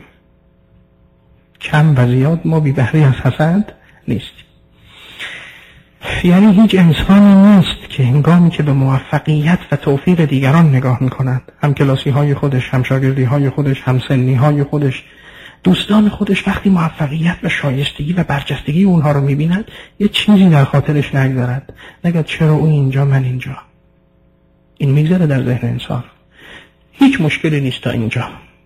کم و زیاد ما بی بهره از حسد نیستیم. یعنی هیچ انسانی نیست که هنگامی که به موفقیت و توفیق دیگران نگاه می‌کند، همکلاسی های خودش، همشاگردی های خودش، همسنی های خودش، دوستان خودش، وقتی موفقیت و شایستگی و برجستگی اونها رو می‌بیند یه چیزی در خاطرش نگذارد، نگه چرا اون اینجا من اینجا. این میگذره در ذهن انسان، هیچ مشکلی نیست تا اینجا.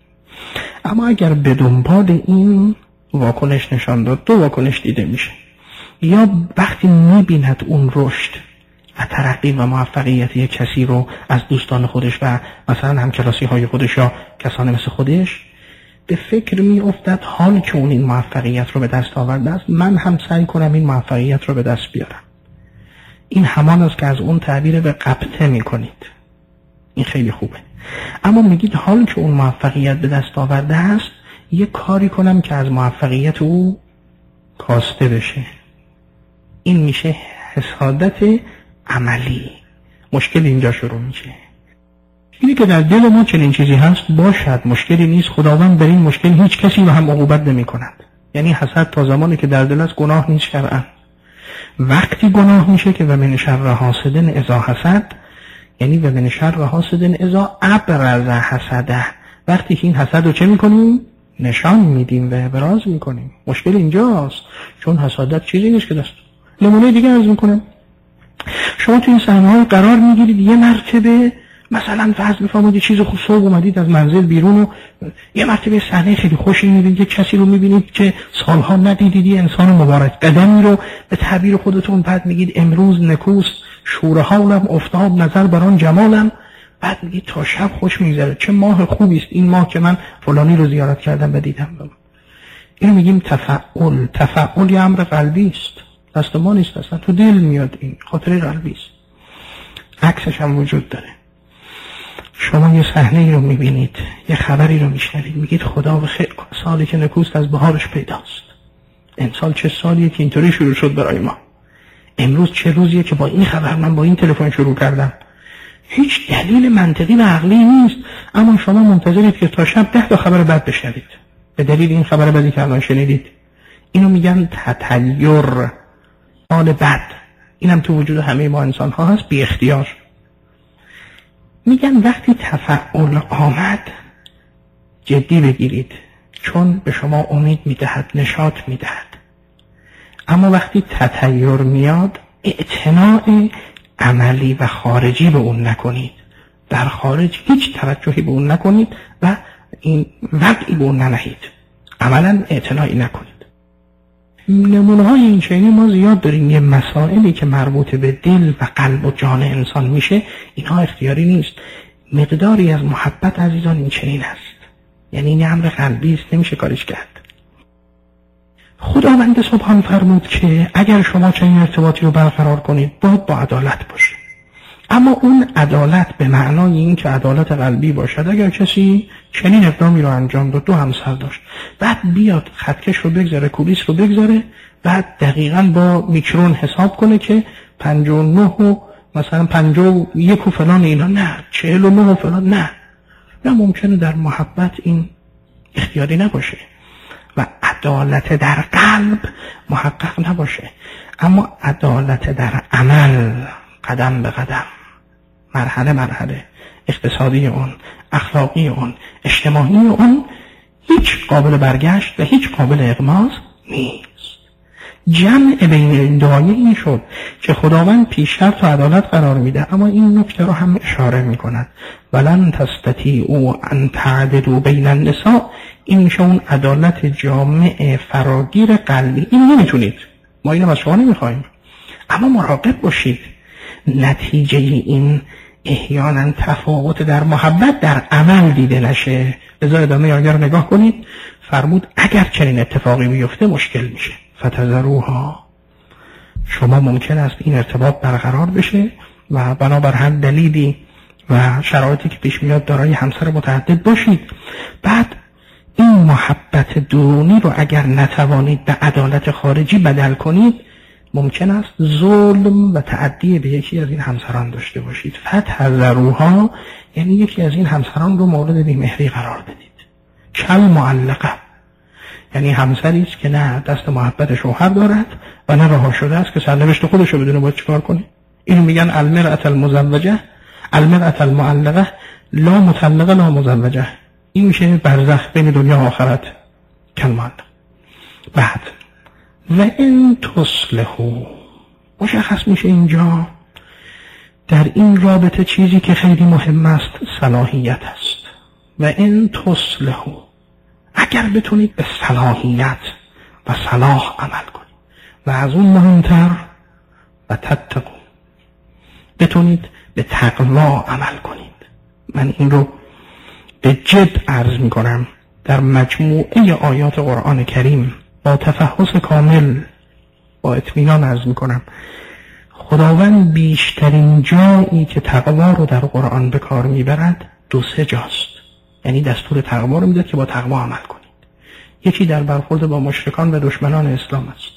اما اگر به دنبال این واکنش نشان داد، دو واکنش دیده میشه. یا وقتی میبیند اون رشد و ترقی و موفقیت یک کسی رو از دوستان خودش و مثلا همکلاسی های خودش یا کسان مثل خودش، به فکر میافتد حال که اون این موفقیت رو به دست آورده است، من هم سعی کنم این موفقیت رو به دست بیارم. این همان است که از اون تعبیر به قبطه میکنید. این خیلی خوبه. اما میگید حال که اون موفقیت به دست آورده است، یه کاری کنم که از موفقیت او کاسته بشه. این میشه حسادت عملی. مشکل اینجا شروع میشه. اینی که در دل ما چنین چیزی هست باشد، مشکلی نیست. خداوند در این مشکل هیچ کسی رو هم عقوبت نمی کند. یعنی حسد تا زمانی که در دل است گناه نیست شرعاً. وقتی گناه میشه که و من شر حاسد اذا حسد، یعنی و من شر حاسد اذا ابرز حسده، وقتی که این حسد رو چه میکنیم؟ نشان میدیم و ابراز میکنیم. مشکل اینجاست، چون حسادت چیزی نیست که دست. نمونه دیگه عرض میکنم. شما تو این صحنه‌های قرار میگیرید، یه مرتبه مثلا فرض بفرمایید چیز خوب صبح اومدید از منزل بیرون و یه مرتبه صحنه خیلی خوشی میبینید، یه کسی رو میبینید که سالها ندیدید، یه انسان مبارک قدمی رو به تعبیر خودتون بعد میگید امروز نکوست، شور حالم افتاد نظر بران جمالم، بعد میگید تا شب خوش میگذره، چه ماه خوبی است این ماه که من فلانی رو زیارت کردم و دیدم. اینو میگیم تفعل. تفعل یه امر قلبی است، دست ما نیست، اصلا تو دل میاد، این خاطره قلبی است. عکسش هم وجود داره. شما یه صحنه رو میبینید، یه خبری رو میشنوید، میگید خدا بخیر، سالی که نکوست از بهارش پیداست. امسال چه سالیه که اینطوری شروع شد برای ما. امروز چه روزیه که با این خبر من با این تلفن شروع کردم. هیچ دلیل منطقی و عقلی نیست، اما شما منتظرید که تا شب 10 تا خبر بد بشنوید به دلیل این خبر بدی که الان شنیدید. اینو میگن تطیر، حال بد. اینم تو وجود همه ما انسان ها هست بی اختیار. میگن وقتی تفعل آمد جدی بگیرید، چون به شما امید میدهد، نشاط میدهد. اما وقتی تطیر میاد اعتناع عملی و خارجی به اون نکنید، در خارج هیچ توجهی به اون نکنید و این وضعی به اون ننهید، عملا اعتناعی نکنید. نمونه های این چنینی ما زیاد داریم. یه مسائلی که مربوط به دل و قلب و جان انسان میشه، اینها اختیاری نیست. مقداری از محبت عزیزان این چنین هست، یعنی این امر قلبی است، نمیشه کارش کرد. خداوند سبحان فرمود که اگر شما چنین ارتباطی رو برقرار کنید باید با عدالت باشه. اما اون عدالت به معنای این که عدالت قلبی باشد، اگر کسی چنین اقدامی رو انجام داد، 2 همسر داشت، بعد بیاد خطکش رو بگذاره، کولیس رو بگذاره، بعد دقیقاً با میکرون حساب کنه که 59 و مثلا 51 و فلان اینا، نه 49 و فلان، نه ممکنه در محبت این اختیاری نباشه و عدالت در قلب محقق نباشه، اما عدالت در عمل قدم به قدم، مرحله مرحله، اقتصادی اون، اخلاقی اون، اجتماعی اون، هیچ قابل برگشت و هیچ قابل اغماض نیست. جمع بین این دعایه این شد که خداوند پیش شرط و عدالت قرار میده، اما این نکته رو هم اشاره میکند ولن تستطیعوا ان تعدلوا بین النساء. این میشه اون عدالت جامع فراگیر قلبی، این نمیتونید، ما اینو از شما نمیخوایم، اما مراقب باشید نتیجه این احیانا تفاوت در محبت در عمل دیده نشه. لذا ادامه آیه رو نگاه کنید، فرمود اگر چنین اتفاقی بیفته مشکل میشه، فتذروها، شما ممکن است این ارتباط برقرار بشه و بنابر هر دلیلی و شرایطی که پیش میاد دارای همسر متعدد باشید، بعد این محبت درونی رو اگر نتوانید به عدالت خارجی بدل کنید، ممکن است ظلم و تعدی به یکی از این همسران داشته باشید. فتذروها یعنی یکی از این همسران رو مورد بی‌مهری قرار بدید. کل معلقه یعنی همسری است که نه دست محبت شوهر دارد و نه رها شده است که سرنوشت خودش رو بدونه باید چیکار کنه. اینو میگن المرأة المزوجه، المرأة المعلقه، لا مطلقه لا مزوجه. این میشه برزخ بین دنیا و آخرت، کل معلقه. بعد و این تصلحو، مشخص میشه اینجا در این رابطه چیزی که خیلی مهم است صلاحیت است. و این تصلحو، اگر بتونید به صلاحیت و صلاح عمل کنید و از اون مهمتر و تتقو، بتونید به تقوا عمل کنید. من این رو به جد عرض میکنم، در مجموعه آیات قرآن کریم با تفحص کامل با اطمینان عرض میکنم، خداوند بیشترین جایی که تقوا رو در قرآن به کار میبرد 2-3 جاست. یعنی دستور تقوا رو میده که با تقوا عمل کنید. یکی در برخورد با مشرکان و دشمنان اسلام است.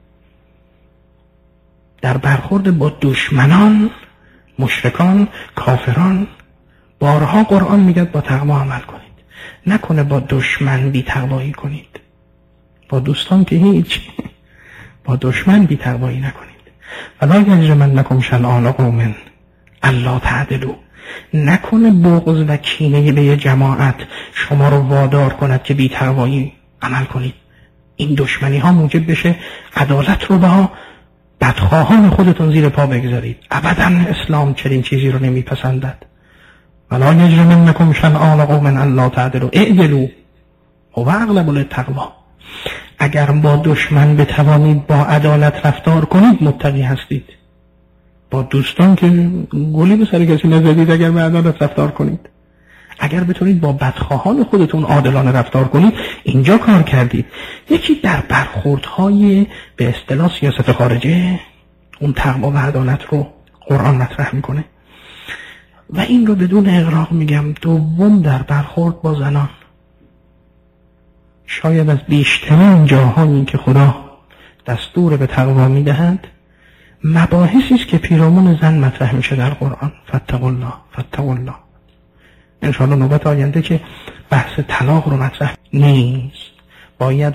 در برخورد با دشمنان، مشرکان، کافران، بارها قرآن میگه با تقوا عمل کنید. نکنه با دشمن بی تقوایی کنید. با دوستان که هیچ، با دشمن بی تقوایی نکنید. ولا یجرمنکم شنآن قوم الا تعدلوا، نکنه بغض و کینه به جماعت شما رو وادار کند که بی تقوایی عمل کنید. این دشمنی ها موجب بشه عدالت رو با بدخواهان خودتون زیر پا بگذارید. ابدا اسلام چنین چیزی رو نمیپسندد. ولا یجرمنکم شنآن قوم الا تعدلوا اعدلوا هو اقرب للتقوی. اگر با دشمن بتوانید با عدالت رفتار کنید متقی هستید. با دوستان که گلی به سر کسی نزدید اگر به عدالت رفتار کنید. اگر بتونید با بدخواهان خودتون عادلانه رفتار کنید، اینجا کار کردید. یکی در برخوردهای به اصطلاح سیاست خارجه، اون تقوا و عدالت رو قرآن مطرح میکنه و این رو بدون اغراق میگم. دوم در برخورد با زنان، شاید از بیشترین جاهایی که خدا دستور به تقوا میدهد مباحثی است که پیرامون زن مطرح میشه در قرآن. فاتقوا الله فاتقوا الله. انشاءالله نوبت آینده که بحث طلاق رو مطرح نیست، باید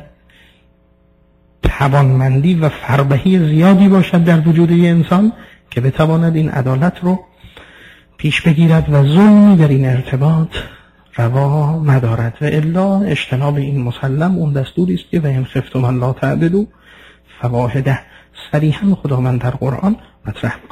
توانمندی و فربهی زیادی باشد در وجود یه انسان که بتواند این عدالت رو پیش بگیرد و ظلمی در این ارتباط روا ندارد. و الا اجتناب این مسلم اون دستوری است که و ان خفتم الا تعدلوا فواحده صریحا خداوند در قرآن مطرح